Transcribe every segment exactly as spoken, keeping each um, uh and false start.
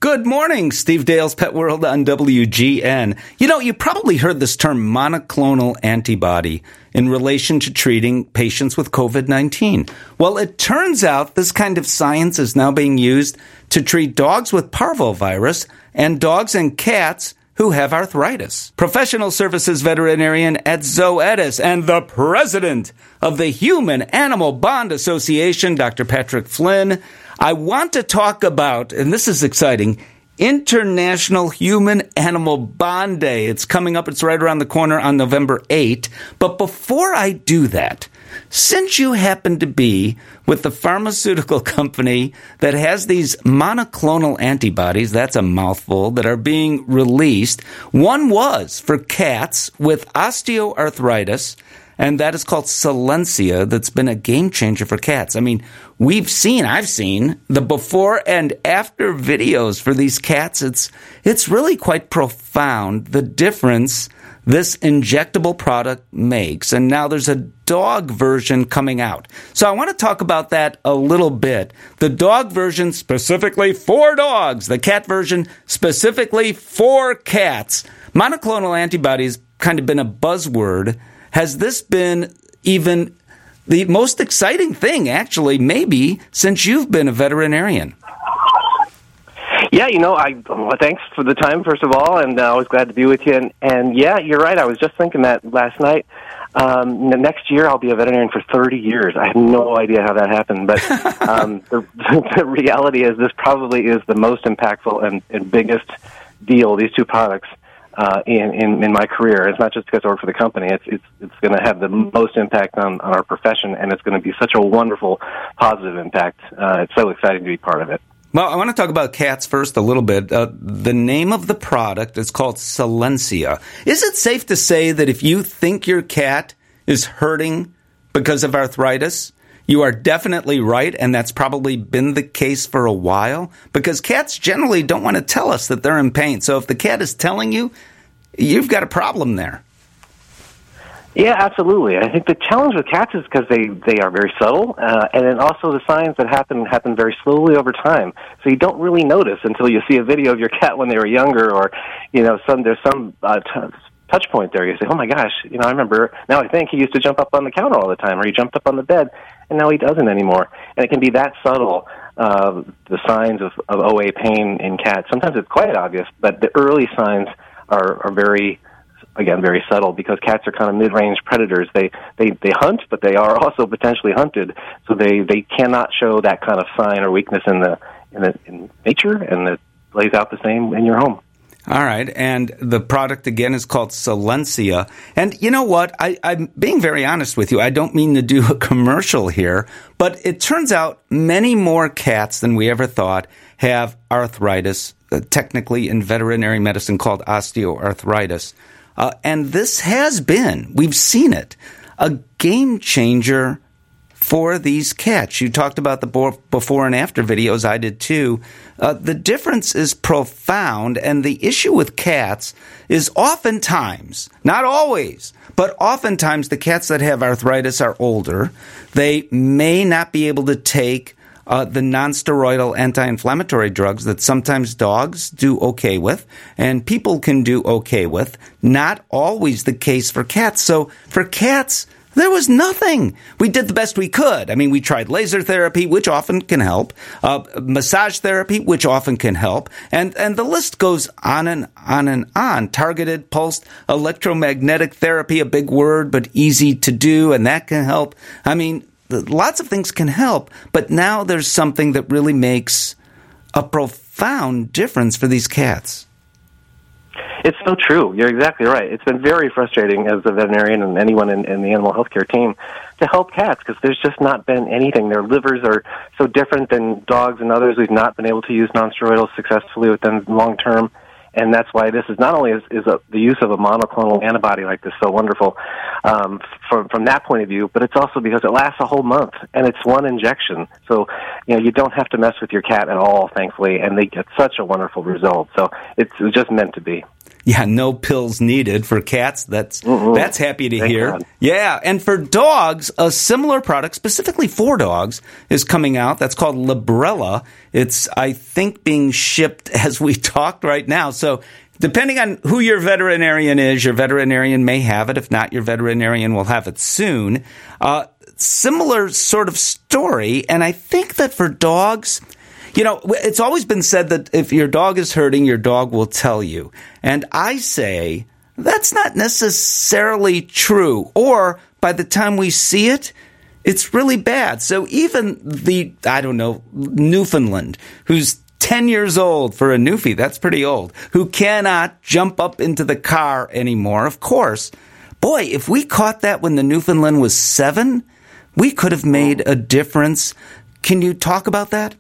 Good morning, Steve Dale's Pet World on W G N. You know, you probably heard this term monoclonal antibody in relation to treating patients with covid nineteen. Well, it turns out this kind of science is now being used to treat dogs with parvovirus and dogs and cats who have arthritis. Professional services veterinarian at Zoetis and the president of the Human Animal Bond Association, Doctor Patrick Flynn. I want to talk about, and this is exciting, International Human Animal Bond Day. It's coming up. It's right around the corner on November eighth. But before I do that, since you happen to be with the pharmaceutical company that has these monoclonal antibodies, that's a mouthful, that are being released, one was for cats with osteoarthritis, and that is called Solensia. That's been a game changer for cats. I mean, we've seen, I've seen the before and after videos for these cats. It's it's really quite profound, the difference this injectable product makes. And now there's a dog version coming out. So I want to talk about that a little bit. The dog version specifically for dogs, the cat version specifically for cats. Monoclonal antibodies kind of been a buzzword. Has this been even the most exciting thing, actually, maybe, since you've been a veterinarian? Yeah, you know, I well, thanks for the time, first of all, and uh, I was glad to be with you. And, and yeah, you're right. I was just thinking that last night. Um, next year, I'll be a veterinarian for thirty years. I have no idea how that happened, but um, the, the reality is this probably is the most impactful and, and biggest deal, these two products, Uh, in, in, in my career. It's not just because I work for the company. It's it's it's going to have the most impact on, on our profession, and it's going to be such a wonderful, positive impact. Uh, it's so exciting to be part of it. Well, I want to talk about cats first a little bit. Uh, the name of the product is called Solensia. Is it safe to say that if you think your cat is hurting because of arthritis, you are definitely right, and that's probably been the case for a while? Because cats generally don't want to tell us that they're in pain. So if the cat is telling you, you've got a problem there. Yeah, absolutely. I think the challenge with cats is because they, they are very subtle, uh, and then also the signs that happen happen very slowly over time. So you don't really notice until you see a video of your cat when they were younger, or you know, some there's some uh, t- touch point there. You say, "Oh my gosh!" You know, I remember now. I think he used to jump up on the counter all the time, or he jumped up on the bed, and now he doesn't anymore. And it can be that subtle. Uh, the signs of, of O A pain in cats. Sometimes it's quite obvious, but the early signs are, are very. Again, very subtle, because cats are kind of mid-range predators. They, they they hunt, but they are also potentially hunted. So they, they cannot show that kind of sign or weakness in the in the in nature, and it plays out the same in your home. All right, and the product again is called Solensia. And you know what? I, I'm being very honest with you. I don't mean to do a commercial here, but it turns out many more cats than we ever thought have arthritis, uh, technically in veterinary medicine called osteoarthritis. Uh, and this has been, we've seen it, a game changer for these cats. You talked about the before and after videos. I did too. Uh, the difference is profound, and the issue with cats is oftentimes, not always, but oftentimes the cats that have arthritis are older. They may not be able to take Uh, the non-steroidal anti-inflammatory drugs that sometimes dogs do okay with and people can do okay with. Not always the case for cats. So for cats, there was nothing. We did the best we could. I mean, we tried laser therapy, which often can help, uh, massage therapy, which often can help, and, and the list goes on and on and on. Targeted pulsed electromagnetic therapy, a big word, but easy to do, and that can help. I mean, lots of things can help, but now there's something that really makes a profound difference for these cats. It's so true. You're exactly right. It's been very frustrating as a veterinarian and anyone in, in the animal healthcare team to help cats, because there's just not been anything. Their livers are so different than dogs and others. We've not been able to use nonsteroidals successfully with them long term. And that's why this is not only is, is a, the use of a monoclonal antibody like this so wonderful um, from from that point of view, but it's also because it lasts a whole month and it's one injection. So you know you don't have to mess with your cat at all, thankfully, and they get such a wonderful result. So it's, it's just meant to be. Yeah, no pills needed for cats. That's mm-hmm. that's happy to Thank hear. God. Yeah, and for dogs, a similar product, specifically for dogs, is coming out. That's called Librela. It's, I think, being shipped as we talk right now. So depending on who your veterinarian is, your veterinarian may have it. If not, your veterinarian will have it soon. Uh, similar sort of story, and I think that for dogs, you know, it's always been said that if your dog is hurting, your dog will tell you. And I say that's not necessarily true. Or by the time we see it, it's really bad. So even the, I don't know, Newfoundland, who's ten years old for a Newfie, that's pretty old, who cannot jump up into the car anymore, of course. Boy, if we caught that when the Newfoundland was seven, we could have made a difference. Can you talk about that?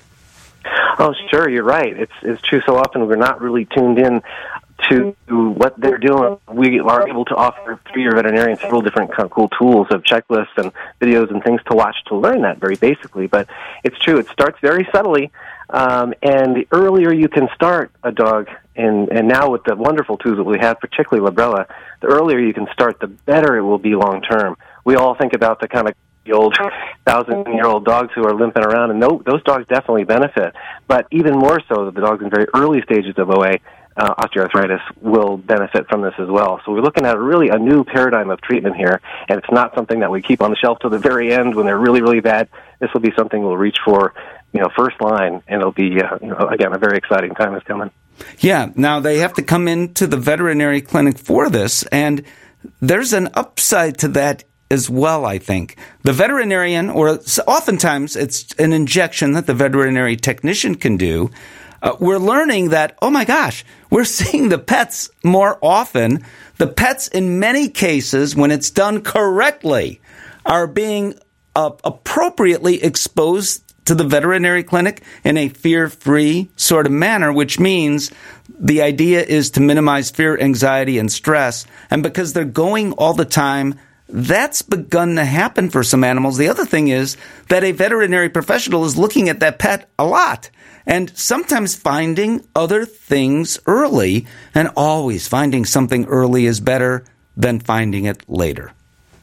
Oh, sure, you're right. It's it's true. So often we're not really tuned in to what they're doing. We are able to offer through your veterinarian several different kind of cool tools of checklists and videos and things to watch to learn that very basically. But it's true. It starts very subtly, um, and the earlier you can start a dog, and, and now with the wonderful tools that we have, particularly Librela, the earlier you can start, the better it will be long term. We all think about the kind of the old thousand-year-old dogs who are limping around, and those dogs definitely benefit. But even more so, the dogs in very early stages of O A, uh, osteoarthritis, will benefit from this as well. So we're looking at really a new paradigm of treatment here, and it's not something that we keep on the shelf till the very end when they're really, really bad. This will be something we'll reach for, you know, first line, and it'll be, uh, you know, again, a very exciting time is coming. Yeah. Now, they have to come into the veterinary clinic for this, and there's an upside to that as well, I think. The veterinarian, or oftentimes it's an injection that the veterinary technician can do. Uh, we're learning that, oh my gosh, we're seeing the pets more often. The pets, in many cases, when it's done correctly, are being uh, appropriately exposed to the veterinary clinic in a fear-free sort of manner, which means the idea is to minimize fear, anxiety, and stress. And because they're going all the time, that's begun to happen for some animals. The other thing is that a veterinary professional is looking at that pet a lot and sometimes finding other things early, and always finding something early is better than finding it later.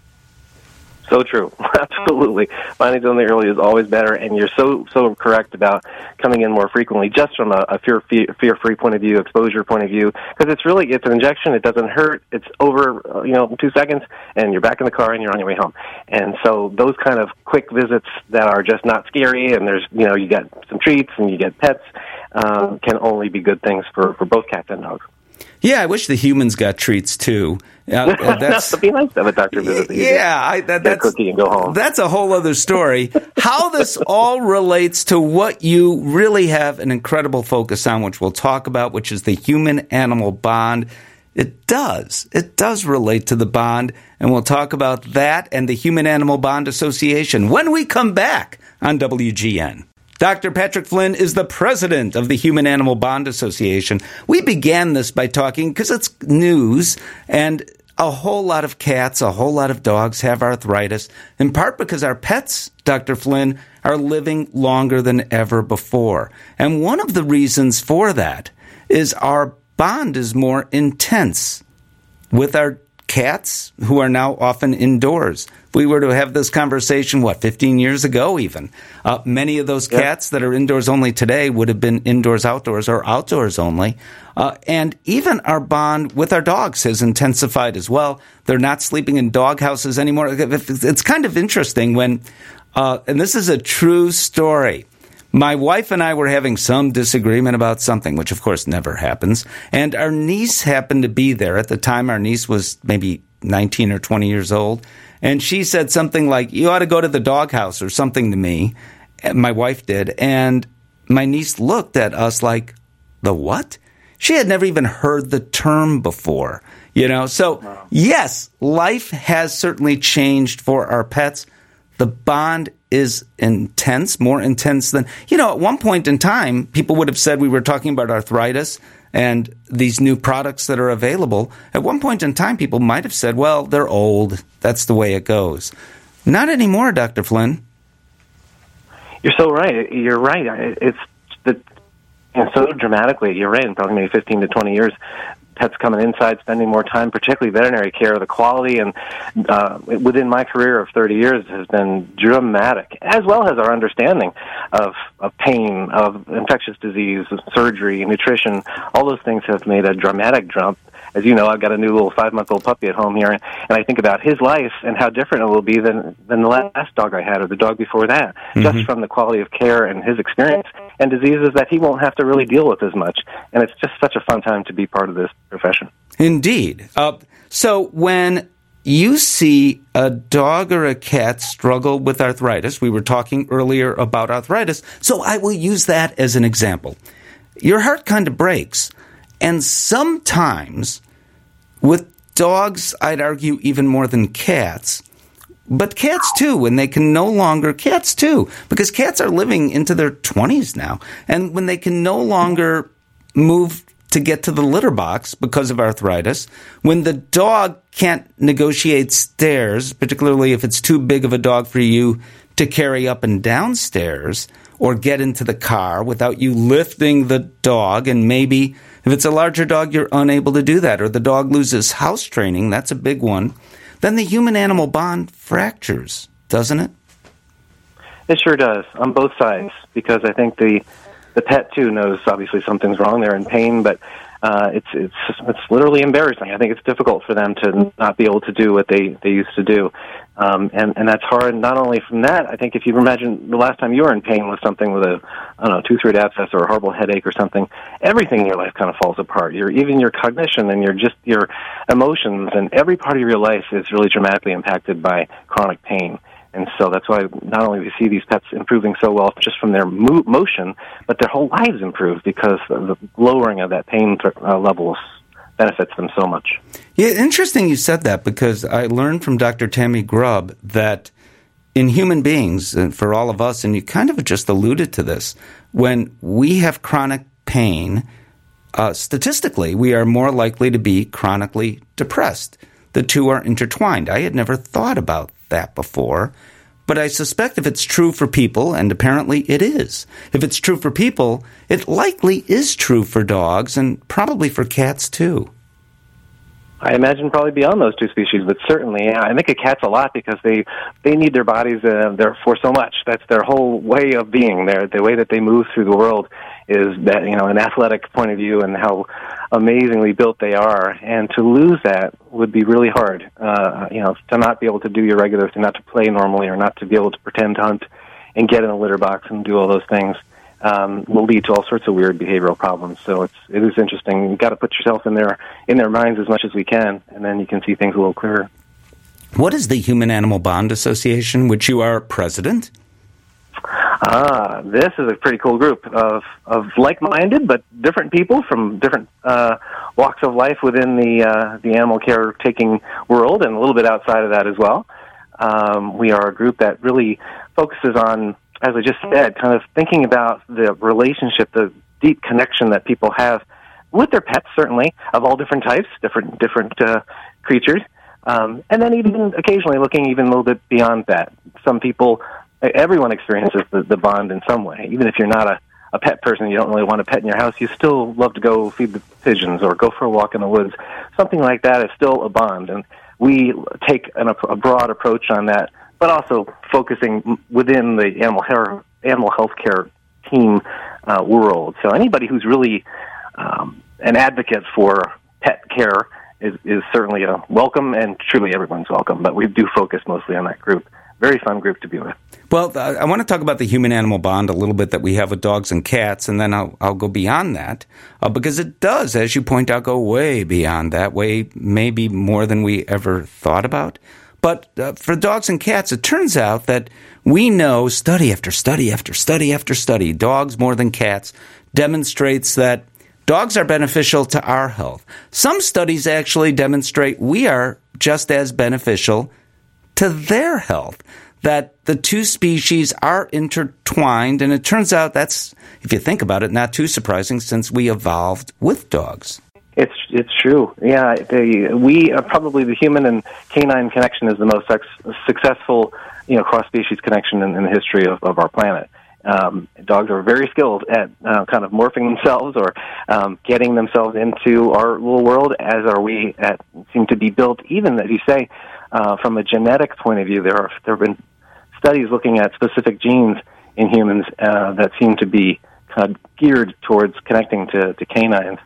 So true. Absolutely. Finding something early is always better, and you're so so correct about coming in more frequently, just from a, a fear fear free point of view, exposure point of view, because it's really it's an injection. It doesn't hurt. It's over, uh, you know, two seconds, and you're back in the car and you're on your way home. And so those kind of quick visits that are just not scary, and there's you know you get some treats and you get pets, um, can only be good things for for both cats and dogs. Yeah, I wish the humans got treats too. Uh, that's That'd be nice to have a doctor visit. Yeah, I, that, that's a cookie and go home. That's a whole other story. How this all relates to what you really have an incredible focus on, which we'll talk about, which is the human-animal bond. It does. It does relate to the bond, and we'll talk about that and the Human-Animal Bond Association when we come back on W G N. Doctor Patrick Flynn is the president of the Human-Animal Bond Association. We began this by talking, because it's news, and a whole lot of cats, a whole lot of dogs have arthritis, in part because our pets, Doctor Flynn, are living longer than ever before. And one of the reasons for that is our bond is more intense with our cats, who are now often indoors. If we were to have this conversation, what, fifteen years ago even, uh, many of those yep. cats that are indoors only today would have been indoors, outdoors, or outdoors only. Uh, and even our bond with our dogs has intensified as well. They're not sleeping in dog houses anymore. It's kind of interesting when, uh, and this is a true story, my wife and I were having some disagreement about something, which of course never happens, and our niece happened to be there. At the time, our niece was maybe nineteen or twenty years old, and she said something like, you ought to go to the doghouse or something to me. And my wife did, and my niece looked at us like, the what? She had never even heard the term before, you know? So, wow. Yes, life has certainly changed for our pets. The bond is intense, more intense than, you know, at one point in time, people would have said we were talking about arthritis and these new products that are available. At one point in time, people might have said, well, they're old. That's the way it goes. Not anymore, Doctor Flynn. You're so right. You're right. It's the, you know, so dramatically, you're right, in probably maybe fifteen to twenty years, pets coming inside, spending more time, particularly veterinary care. The quality and uh, within my career of thirty years has been dramatic, as well as our understanding of, of pain, of infectious disease, of surgery, nutrition. All those things have made a dramatic jump. As you know, I've got a new little five-month-old puppy at home here, and I think about his life and how different it will be than, than the last dog I had or the dog before that, mm-hmm. just from the quality of care and his experience and diseases that he won't have to really deal with as much. And it's just such a fun time to be part of this profession. Indeed. Uh, so when you see a dog or a cat struggle with arthritis, we were talking earlier about arthritis, so I will use that as an example. Your heart kind of breaks. And sometimes, with dogs, I'd argue even more than cats, but cats too, when they can no longer, cats too, because cats are living into their twenties now, and when they can no longer move to get to the litter box because of arthritis, when the dog can't negotiate stairs, particularly if it's too big of a dog for you to carry up and down stairs, or get into the car without you lifting the dog, and maybe if it's a larger dog, you're unable to do that, or the dog loses house training, that's a big one, then the human-animal bond fractures, doesn't it? It sure does, on both sides, because I think the the pet, too, knows obviously something's wrong. They're in pain, but uh, it's it's it's literally embarrassing. I think it's difficult for them to not be able to do what they, they used to do. Um, and, and that's hard not only from that. I think if you imagine the last time you were in pain with something with a, I don't know, tooth-root abscess or a horrible headache or something, everything in your life kind of falls apart. Your, even your cognition and your just your emotions and every part of your life is really dramatically impacted by chronic pain. And so that's why not only we see these pets improving so well just from their mo- motion, but their whole lives improve because of the lowering of that pain th- uh, levels benefits them so much. Yeah, interesting you said that, because I learned from Doctor Tammy Grubb that in human beings, and for all of us, and you kind of just alluded to this, when we have chronic pain, uh, statistically, we are more likely to be chronically depressed. The two are intertwined. I had never thought about that before, but I suspect if it's true for people, and apparently it is, if it's true for people, it likely is true for dogs and probably for cats too. I imagine probably beyond those two species, but certainly, yeah, I think of cats a lot because they they need their bodies uh, there for so much. That's their whole way of being. Their the way that they move through the world is that, you know, an athletic point of view and how amazingly built they are. And to lose that would be really hard. Uh, you know, to not be able to do your regular thing, not to play normally, or not to be able to pretend hunt and get in a litter box and do all those things. Um, will lead to all sorts of weird behavioral problems. So it's it is interesting. You've got to put yourself in their in their minds as much as we can, and then you can see things a little clearer. What is the Human-Animal Bond Association, which you are president? Ah, this is a pretty cool group of of like-minded but different people from different uh, walks of life within the uh, the animal care taking world, and a little bit outside of that as well. Um, we are a group that really focuses on, as I just said, kind of thinking about the relationship, the deep connection that people have with their pets, certainly, of all different types, different different uh, creatures, um, and then even occasionally looking even a little bit beyond that. Some people, everyone experiences the, the bond in some way. Even if you're not a, a pet person, you don't really want a pet in your house, you still love to go feed the pigeons or go for a walk in the woods. Something like that is still a bond, and we take an, a broad approach on that, but also focusing within the animal hair, animal health care team uh, world. So anybody who's really um, an advocate for pet care is, is certainly uh, welcome, and truly everyone's welcome. But we do focus mostly on that group. Very fun group to be with. Well, I want to talk about the human-animal bond a little bit that we have with dogs and cats, and then I'll, I'll go beyond that, uh, because it does, as you point out, go way beyond that, way maybe more than we ever thought about. But uh, for dogs and cats, it turns out that we know study after study after study after study, dogs more than cats, demonstrates that dogs are beneficial to our health. Some studies actually demonstrate we are just as beneficial to their health, that the two species are intertwined, and it turns out that's, if you think about it, not too surprising since we evolved with dogs. It's it's true. Yeah, they, we are probably the human and canine connection is the most sex, successful, you know, cross-species connection in, in the history of, of our planet. Um, dogs are very skilled at uh, kind of morphing themselves or um, getting themselves into our little world, as are we at seem to be built, even, as you say, uh, from a genetic point of view. There are there have been studies looking at specific genes in humans uh, that seem to be kind of geared towards connecting to, to canines.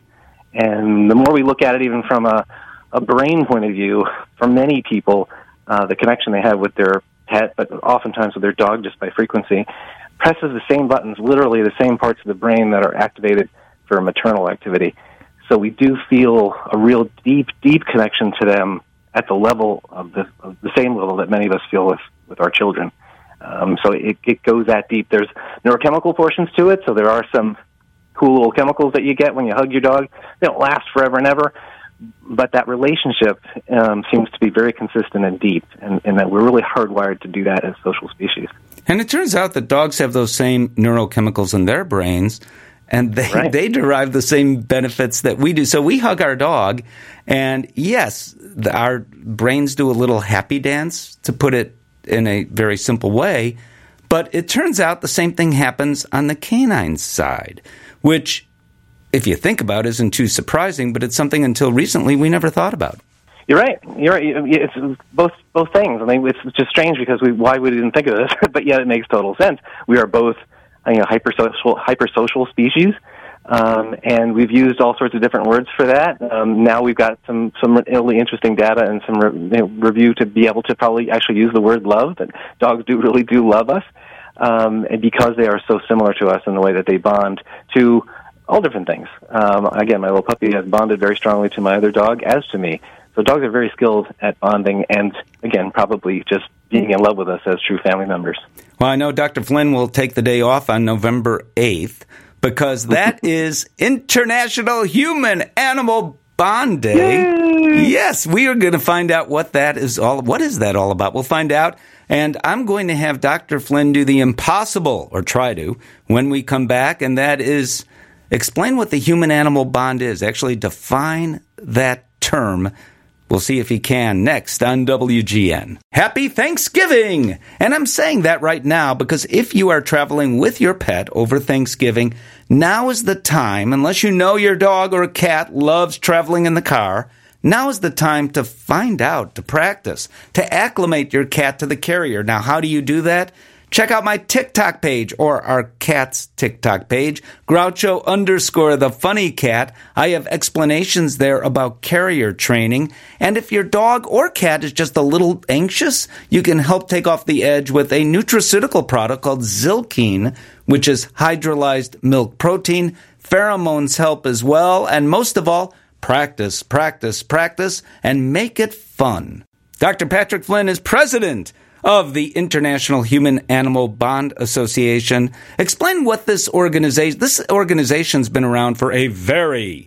And the more we look at it, even from a, a brain point of view, for many people, uh, the connection they have with their pet, but oftentimes with their dog just by frequency, presses the same buttons, literally the same parts of the brain that are activated for maternal activity. So we do feel a real deep, deep connection to them at the level of the, of the same level that many of us feel with, with our children. Um, so it, it goes that deep. There's neurochemical portions to it, so there are some cool little chemicals that you get when you hug your dog. They don't last forever and ever, but that relationship um, seems to be very consistent and deep, and, and that we're really hardwired to do that as social species. And it turns out that dogs have those same neurochemicals in their brains, and they, right. they derive the same benefits that we do. So we hug our dog, and yes, the, our brains do a little happy dance, to put it in a very simple way, but it turns out the same thing happens on the canine side, which, if you think about it, isn't too surprising, but it's something until recently we never thought about. You're right. You're right. It's both both things. I mean, it's just strange because we why we didn't think of this, but yet it makes total sense. We are both, you know, hypersocial hypersocial species, um, and we've used all sorts of different words for that. Um, now we've got some some really interesting data and some re- you know, review to be able to probably actually use the word love. That dogs do really do love us, um, and because they are so similar to us in the way that they bond to all different things. Um, again, my little puppy has bonded very strongly to my other dog, as to me. So dogs are very skilled at bonding and, again, probably just being in love with us as true family members. Well, I know Doctor Flynn will take the day off on November eighth because that is International Human Animal Bond Day. Yay! Yes, we are going to find out what that is all. What is that all about? We'll find out. And I'm going to have Doctor Flynn do the impossible, or try to, when we come back, and that is explain what the human-animal bond is. Actually define that term. We'll see if he can next on W G N. Happy Thanksgiving! And I'm saying that right now because if you are traveling with your pet over Thanksgiving, now is the time, unless you know your dog or cat loves traveling in the car, now is the time to find out, to practice, to acclimate your cat to the carrier. Now, how do you do that? Check out my TikTok page, or our cat's TikTok page, Groucho underscore the funny cat. I have explanations there about carrier training. And if your dog or cat is just a little anxious, you can help take off the edge with a nutraceutical product called Zilkene, which is hydrolyzed milk protein. Pheromones help as well. And most of all, practice, practice, practice, and make it fun. Doctor Patrick Flynn is president of the International Human Animal Bond Association. Explain what this organization, this organization's been around for a very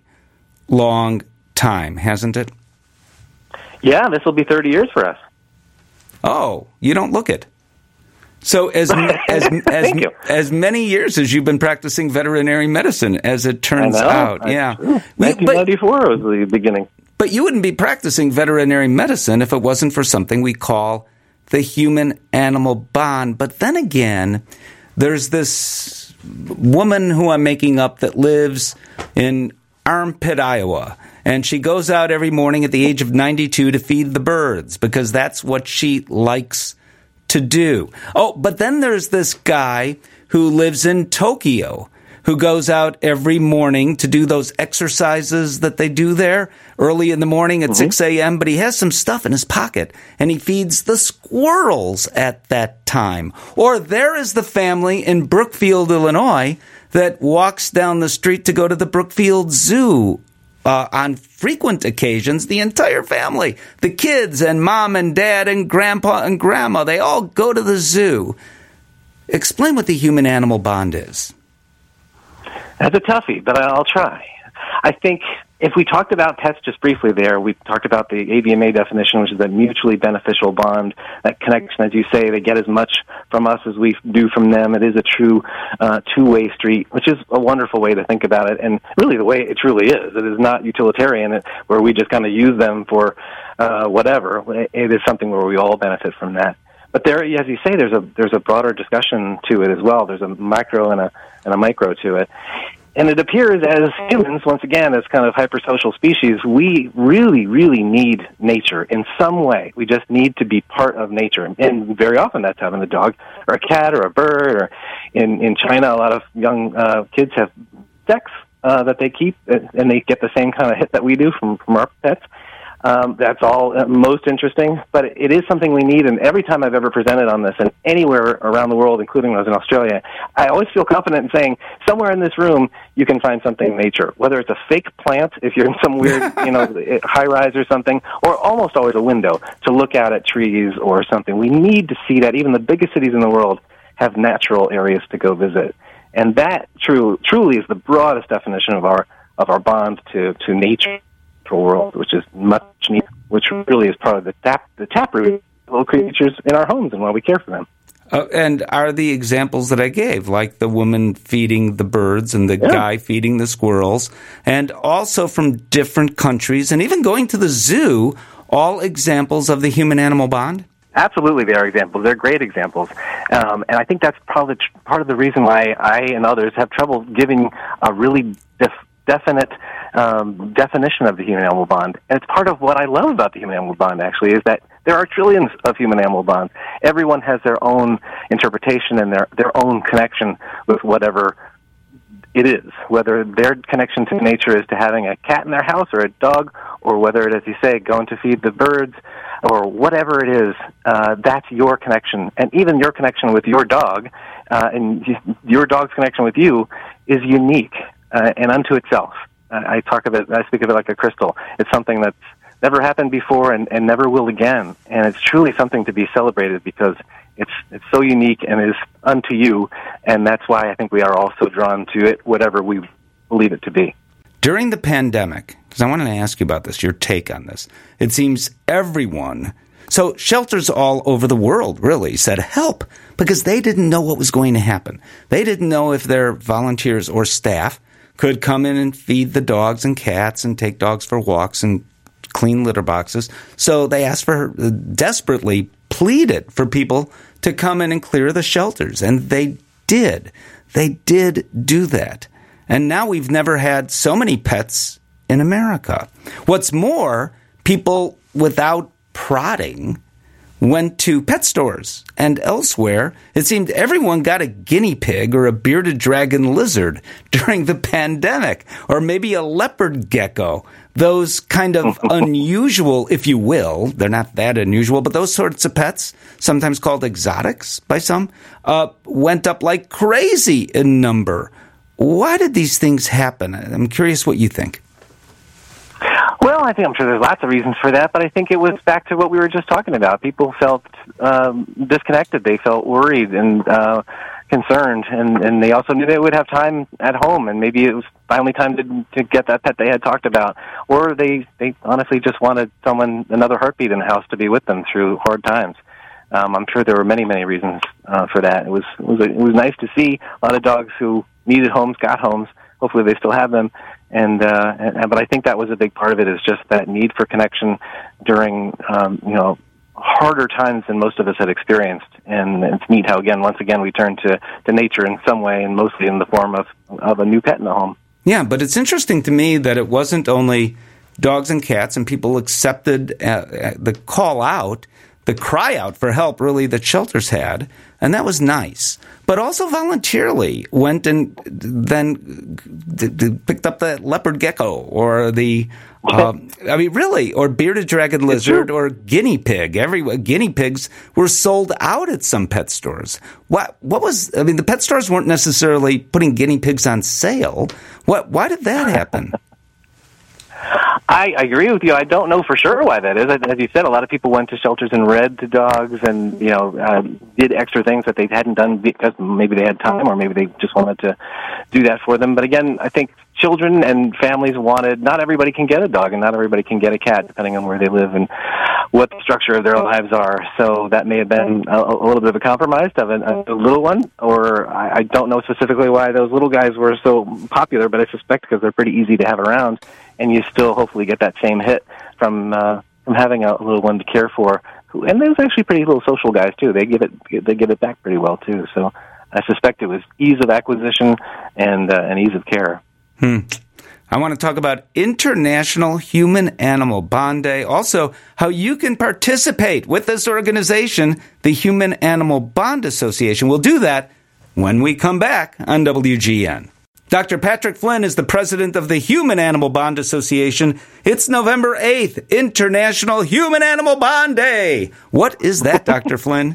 long time, hasn't it? Yeah, this will be thirty years for us. Oh, you don't look it. So as as as, as many years as you've been practicing veterinary medicine, as it turns I know. out. I, yeah. nineteen ninety-four was the beginning. But you wouldn't be practicing veterinary medicine if it wasn't for something we call the human-animal bond. But then again, there's this woman who I'm making up that lives in Armpit, Iowa, and she goes out every morning at the age of ninety-two to feed the birds because that's what she likes to do. Oh, but then there's this guy who lives in Tokyo who goes out every morning to do those exercises that they do there early in the morning at mm-hmm. six a.m., but he has some stuff in his pocket, and he feeds the squirrels at that time. Or there is the family in Brookfield, Illinois, that walks down the street to go to the Brookfield Zoo uh, on frequent occasions, the entire family, the kids and mom and dad and grandpa and grandma, they all go to the zoo. Explain what the human-animal bond is. That's a toughie, but I'll try. I think if we talked about pets just briefly there, we talked about the A B M A definition, which is a mutually beneficial bond, that connection, as you say, they get as much from us as we do from them. It is a true uh, two-way street, which is a wonderful way to think about it, and really the way it truly is. It is not utilitarian, where we just kind of use them for uh, whatever. It is something where we all benefit from that. but there, as you say, there's a there's a broader discussion to it as well. There's a macro and a and a micro to it. And it appears as humans, once again, as kind of hypersocial species, we really, really need nature in some way. We just need to be part of nature. And very often that's having a dog or a cat or a bird. Or in, in China, a lot of young uh, kids have ducks uh, that they keep, and they get the same kind of hit that we do from, from our pets. Um, that's all uh, most interesting, but it is something we need, and every time I've ever presented on this, and anywhere around the world, including when I was in Australia, I always feel confident in saying, somewhere in this room, you can find something in nature, whether it's a fake plant, if you're in some weird, you know, high-rise or something, or almost always a window to look out at trees or something. We need to see that. Even the biggest cities in the world have natural areas to go visit, and that true, truly is the broadest definition of our of our bond to, to nature. World, which is much needed, which really is part of the tap the taproot of little creatures in our homes and why we care for them. Uh, and are the examples that I gave, like the woman feeding the birds and the yeah. guy feeding the squirrels, and also from different countries, and even going to the zoo, all examples of the human-animal bond? Absolutely, they are examples. They're great examples. Um, and I think that's probably tr- part of the reason why I and others have trouble giving a really def- definite um, definition of the human-animal bond. And it's part of what I love about the human-animal bond, actually, is that there are trillions of human-animal bonds. Everyone has their own interpretation and their, their own connection with whatever it is, whether their connection to nature is to having a cat in their house or a dog, or whether it is, as you say, going to feed the birds, or whatever it is, uh, that's your connection. And even your connection with your dog, uh, and your dog's connection with you, is unique uh, and unto itself. Uh, I talk of it, I speak of it like a crystal. It's something that's never happened before and, and never will again. And it's truly something to be celebrated because it's it's so unique and is unto you. And that's why I think we are all so drawn to it, whatever we believe it to be. During the pandemic, because I wanted to ask you about this, your take on this, it seems everyone, so shelters all over the world really said help because they didn't know what was going to happen. They didn't know if their volunteers or staff could come in and feed the dogs and cats and take dogs for walks and clean litter boxes. So they asked for, desperately pleaded for people to come in and clear the shelters. And they did. They did do that. And now we've never had so many pets in America. What's more, people without prodding went to pet stores and elsewhere. It seemed everyone got a guinea pig or a bearded dragon lizard during the pandemic, or maybe a leopard gecko. Those kind of unusual, if you will, they're not that unusual, but those sorts of pets, sometimes called exotics by some, uh, went up like crazy in number. Why did these things happen? I'm curious what you think. Well, I think I'm sure there's lots of reasons for that, but I think it was back to what we were just talking about. People felt um, disconnected. They felt worried and uh, concerned, and, and they also knew they would have time at home, and maybe it was finally time to, to get that pet they had talked about. Or they, they honestly just wanted someone, another heartbeat in the house to be with them through hard times. Um, I'm sure there were many, many reasons uh, for that. It was, it was it was nice to see a lot of dogs who needed homes, got homes. Hopefully they still have them. And, uh, and but I think that was a big part of it, is just that need for connection during, um, you know, harder times than most of us had experienced. And it's neat how, again, once again, we turn to, to nature in some way, and mostly in the form of, of a new pet in the home. Yeah, but it's interesting to me that it wasn't only dogs and cats, and people accepted uh, the call out, the cry out for help, really, that shelters had, and that was nice. But also voluntarily went and then d- d- picked up the leopard gecko or the, uh, I mean, really, or bearded dragon lizard or guinea pig. Every guinea pigs were sold out at some pet stores. What? What was? I mean, the pet stores weren't necessarily putting guinea pigs on sale. What? Why did that happen? I agree with you. I don't know for sure why that is. As you said, a lot of people went to shelters and read to dogs and, you know, uh, did extra things that they hadn't done because maybe they had time or maybe they just wanted to do that for them. But again, I think children and families wanted, not everybody can get a dog and not everybody can get a cat, depending on where they live and what the structure of their lives are. So that may have been a, a little bit of a compromise to have a, a little one, or I, I don't know specifically why those little guys were so popular, but I suspect because they're pretty easy to have around, and you still hopefully get that same hit from uh, from having a little one to care for who, and there's actually pretty little social guys too. They give it they give it back pretty well too. So I suspect it was ease of acquisition and uh, and ease of care. Hmm. I want to talk about International Human-Animal Bond Day. Also, how you can participate with this organization, the Human-Animal Bond Association. We'll do that when we come back on W G N. Doctor Patrick Flynn is the president of the Human-Animal Bond Association. It's November eighth, International Human-Animal Bond Day. What is that, Doctor Flynn?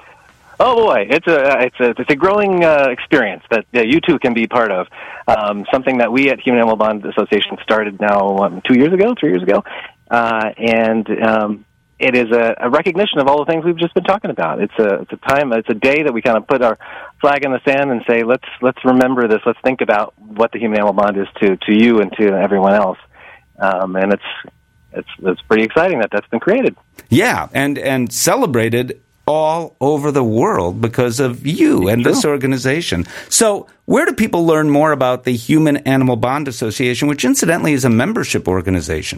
Oh boy, it's a it's a it's a growing uh, experience that uh, you too can be part of. Um, something that we at Human Animal Bond Association started now um, two years ago, three years ago, uh, and um, it is a, a recognition of all the things we've just been talking about. It's a it's a time, it's a day that we kind of put our flag in the sand and say, let's let's remember this. Let's think about what the Human Animal Bond is to to you and to everyone else. Um, and it's it's it's pretty exciting that that's been created. Yeah, and and celebrated all over the world because of you and this organization. So where do people learn more about the Human Animal Bond Association, which incidentally is a membership organization?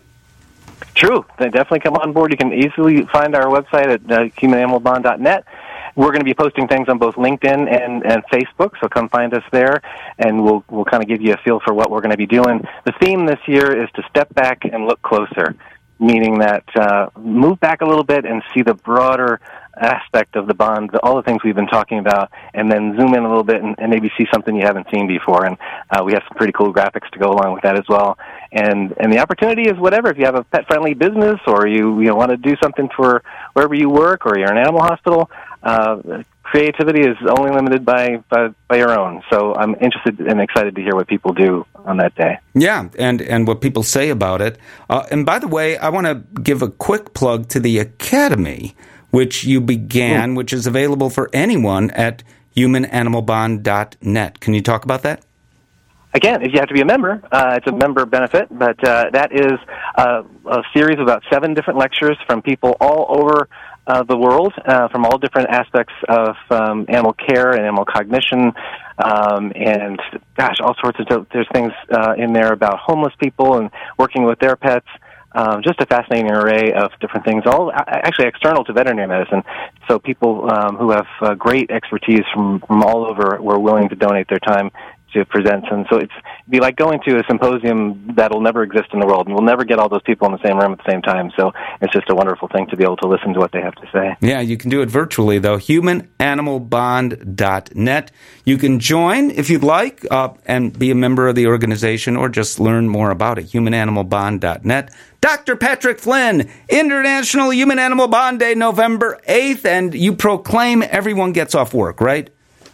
True. They definitely come on board. You can easily find our website at uh, human animal bond dot net. We're going to be posting things on both LinkedIn and, and Facebook, so come find us there, and we'll we'll kind of give you a feel for what we're going to be doing. The theme this year is to step back and look closer, meaning that uh, move back a little bit and see the broader aspect of the bond, the, all the things we've been talking about, and then zoom in a little bit and, and maybe see something you haven't seen before. And uh, we have some pretty cool graphics to go along with that as well. And and the opportunity is whatever. If you have a pet-friendly business, or you you know, want to do something for wherever you work, or you're an animal hospital, uh, creativity is only limited by, by by your own. So I'm interested and excited to hear what people do on that day. Yeah, and, and what people say about it. Uh, and by the way, I want to give a quick plug to the Academy, which you began, mm. which is available for anyone at human animal bond dot net. Can you talk about that? Again, if you have to be a member, uh, it's a member benefit, but uh, that is uh, a series of about seven different lectures from people all over uh, the world, uh, from all different aspects of um, animal care and animal cognition, um, and gosh, all sorts of, there's things uh, in there about homeless people and working with their pets. Um, just a fascinating array of different things, all actually external to veterinary medicine. So people um, who have uh, great expertise from, from all over were willing to donate their time to present. And so it's it'd be like going to a symposium that'll never exist in the world, and we'll never get all those people in the same room at the same time. So it's just a wonderful thing to be able to listen to what they have to say. Yeah, you can do it virtually, though. human animal bond dot net. You can join if you'd like uh, and be a member of the organization, or just learn more about it. human animal bond dot net. Doctor Patrick Flynn, International Human Animal Bond Day, November eighth, and you proclaim everyone gets off work, right?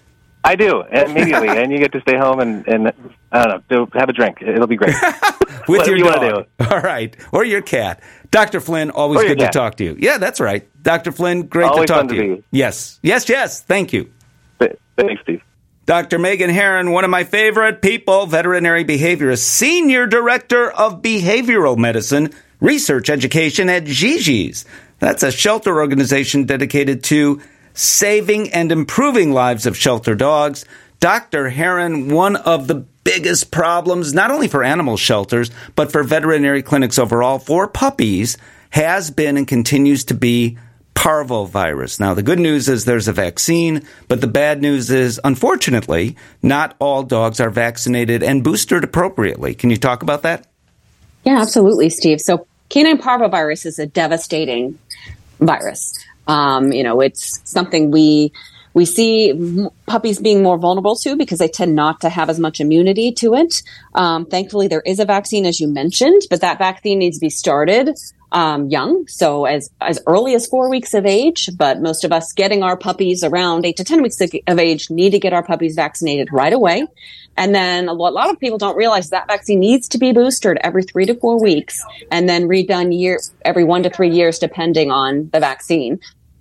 I do, immediately, and you get to stay home and, and I don't know, have a drink. It'll be great. With your you dog. All right, or your cat. Doctor Flynn, always good cat. to talk to you. Yeah, that's right. Doctor Flynn, great always to talk fun to to you. Be. Yes, yes, yes, thank you. Thanks, Steve. Doctor Megan Herron, one of my favorite people, veterinary behaviorist, Senior Director of Behavioral Medicine, Research Education at Gigi's. That's a shelter organization dedicated to saving and improving lives of shelter dogs. Doctor Herron, one of the biggest problems, not only for animal shelters, but for veterinary clinics overall, for puppies, has been and continues to be parvovirus. Now, the good news is there's a vaccine, but the bad news is, unfortunately, not all dogs are vaccinated and boosted appropriately. Can you talk about that? Yeah, absolutely, Steve. So canine parvovirus is a devastating virus. Um, you know, it's something we we see puppies being more vulnerable to because they tend not to have as much immunity to it. Um, thankfully, there is a vaccine, as you mentioned, but that vaccine needs to be started um, young, so as as early as four weeks of age. But most of us getting our puppies around eight to ten weeks of age need to get our puppies vaccinated right away. And then a lot, a lot of people don't realize that vaccine needs to be boosted every three to four weeks and then redone year every one to three years, depending on the vaccine.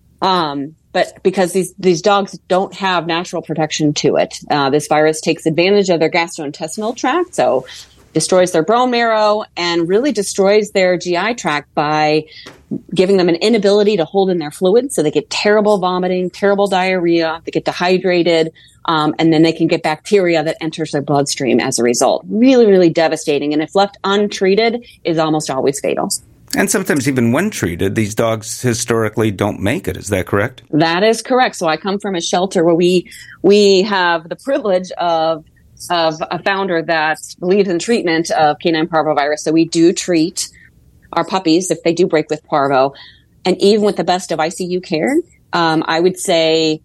Um, but because these, these dogs don't have natural protection to it, uh, this virus takes advantage of their gastrointestinal tract, so destroys their bone marrow and really destroys their G I tract by giving them an inability to hold in their fluids. So they get terrible vomiting, terrible diarrhea, they get dehydrated, um, and then they can get bacteria that enters their bloodstream as a result. Really, really devastating. And if left untreated, is almost always fatal. And sometimes even when treated, these dogs historically don't make it. Is that correct? That is correct. So I come from a shelter where we we have the privilege of of a founder that believes in treatment of canine parvovirus. So we do treat our puppies if they do break with parvo. And even with the best of I C U care, um, I would say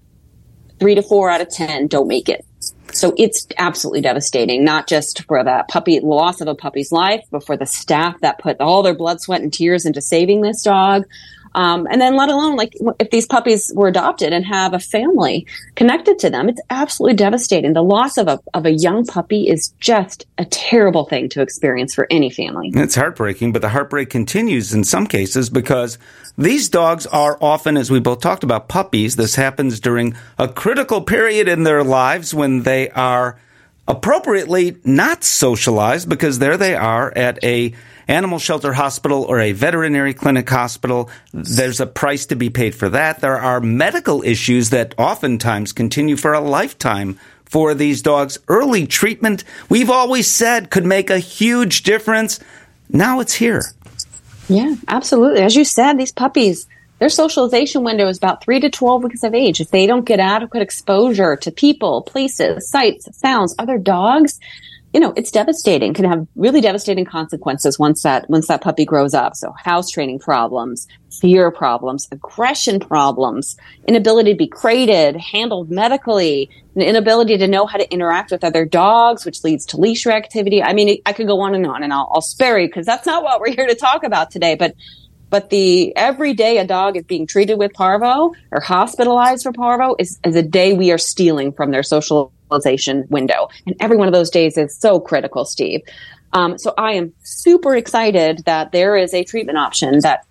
three to four out of ten don't make it. So it's absolutely devastating, not just for the puppy, loss of a puppy's life, but for the staff that put all their blood, sweat, and tears into saving this dog. Um, and then let alone, like, if these puppies were adopted and have a family connected to them, it's absolutely devastating. The loss of a of a young puppy is just a terrible thing to experience for any family. It's heartbreaking, but the heartbreak continues in some cases because these dogs are often, as we both talked about, puppies. This happens during a critical period in their lives when they are appropriately not socialized, because there they are at a animal shelter hospital or a veterinary clinic hospital. There's a price to be paid for that. There are medical issues that oftentimes continue for a lifetime for these dogs. Early treatment, we've always said, could make a huge difference. Now it's here. Yeah, absolutely. As you said, these puppies, their socialization window is about three to twelve weeks of age. If they don't get adequate exposure to people, places, sights, sounds, other dogs, you know, it's devastating. Can have really devastating consequences once that once that puppy grows up. So house training problems, fear problems, aggression problems, inability to be crated, handled medically, an inability to know how to interact with other dogs, which leads to leash reactivity. I mean, I could go on and on, and I'll, I'll spare you because that's not what we're here to talk about today. But But the every day a dog is being treated with parvo or hospitalized for parvo is, is a day we are stealing from their socialization window. And every one of those days is so critical, Steve. Um, so I am super excited that there is a treatment option that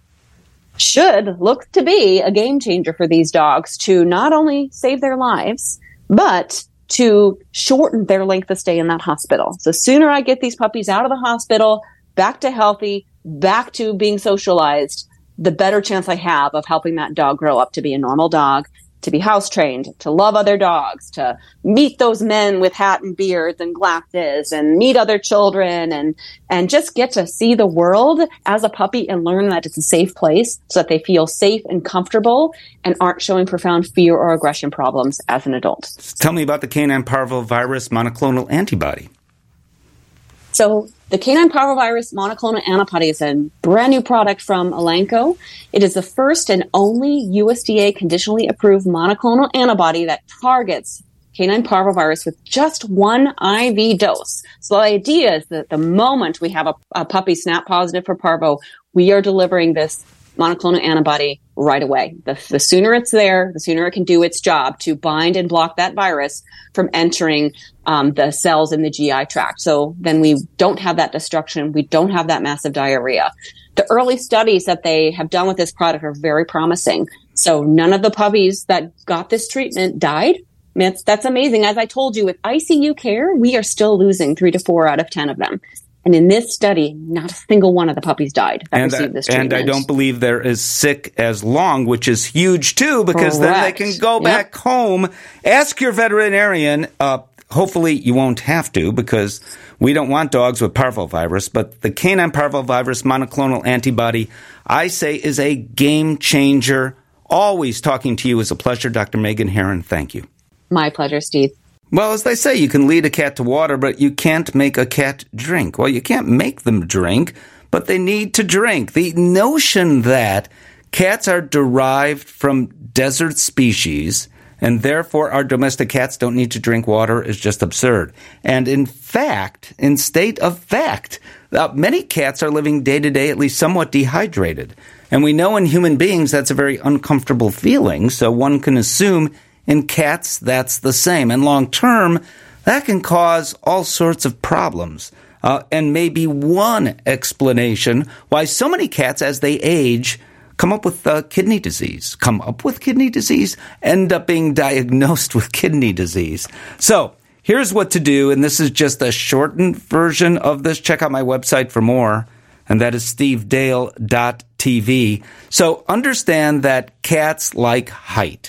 should look to be a game changer for these dogs to not only save their lives, but to shorten their length of stay in that hospital. So sooner I get these puppies out of the hospital, back to healthy, back to being socialized, the better chance I have of helping that dog grow up to be a normal dog, to be house trained, to love other dogs, to meet those men with hat and beards and glasses and meet other children and, and just get to see the world as a puppy and learn that it's a safe place so that they feel safe and comfortable and aren't showing profound fear or aggression problems as an adult. Tell me about the canine parvovirus monoclonal antibody. So the canine parvovirus monoclonal antibody is a brand new product from Elanco. It is the first and only U S D A conditionally approved monoclonal antibody that targets canine parvovirus with just one I V dose. So the idea is that the moment we have a, a puppy snap positive for parvo, we are delivering this monoclonal antibody right away. The, the sooner it's there, the sooner it can do its job to bind and block that virus from entering um, the cells in the G I tract. So then we don't have that destruction. We don't have that massive diarrhea. The early studies that they have done with this product are very promising. So none of the puppies that got this treatment died. I mean, that's, that's amazing. As I told you, with I C U care, we are still losing three to four out of ten of them. And in this study, not a single one of the puppies died that and received this I, treatment. And I don't believe they're as sick as long, which is huge, too, because Correct. Then they can go Yep. back home. Ask your veterinarian. Uh, hopefully, you won't have to, because we don't want dogs with parvovirus. But the canine parvovirus monoclonal antibody, I say, is a game changer. Always talking to you is a pleasure. Doctor Megan Herron, thank you. My pleasure, Steve. Well, as they say, you can lead a cat to water, but you can't make a cat drink. Well, you can't make them drink, but they need to drink. The notion that cats are derived from desert species and therefore our domestic cats don't need to drink water is just absurd. And in fact, in state of fact, uh, many cats are living day to day at least somewhat dehydrated. And we know in human beings that's a very uncomfortable feeling, so one can assume in cats, that's the same. And long term, that can cause all sorts of problems. Uh, and maybe one explanation why so many cats, as they age, come up with uh, kidney disease, come up with kidney disease, end up being diagnosed with kidney disease. So here's what to do, and this is just a shortened version of this. Check out my website for more, and that is steve dale dot t v. So understand that cats like height.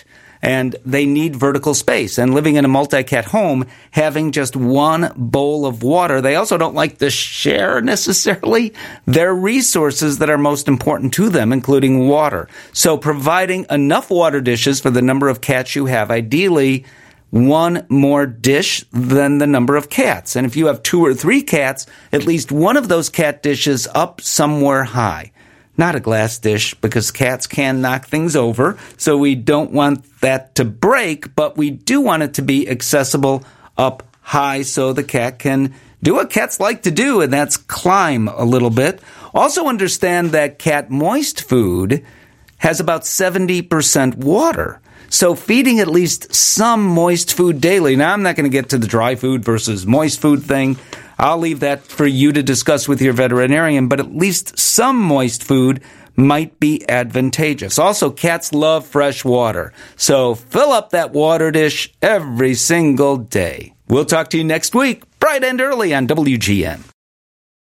and they need vertical space. And living in a multi-cat home, having just one bowl of water, they also don't like to share necessarily their resources that are most important to them, including water. So providing enough water dishes for the number of cats you have, ideally one more dish than the number of cats. And if you have two or three cats, at least one of those cat dishes up somewhere high. Not a glass dish, because cats can knock things over, so we don't want that to break, but we do want it to be accessible up high so the cat can do what cats like to do, and that's climb a little bit. Also understand that cat moist food has about seventy percent water. So feeding at least some moist food daily. Now, I'm not going to get to the dry food versus moist food thing. I'll leave that for you to discuss with your veterinarian, but at least some moist food might be advantageous. Also, cats love fresh water, so fill up that water dish every single day. We'll talk to you next week, bright and early on W G N.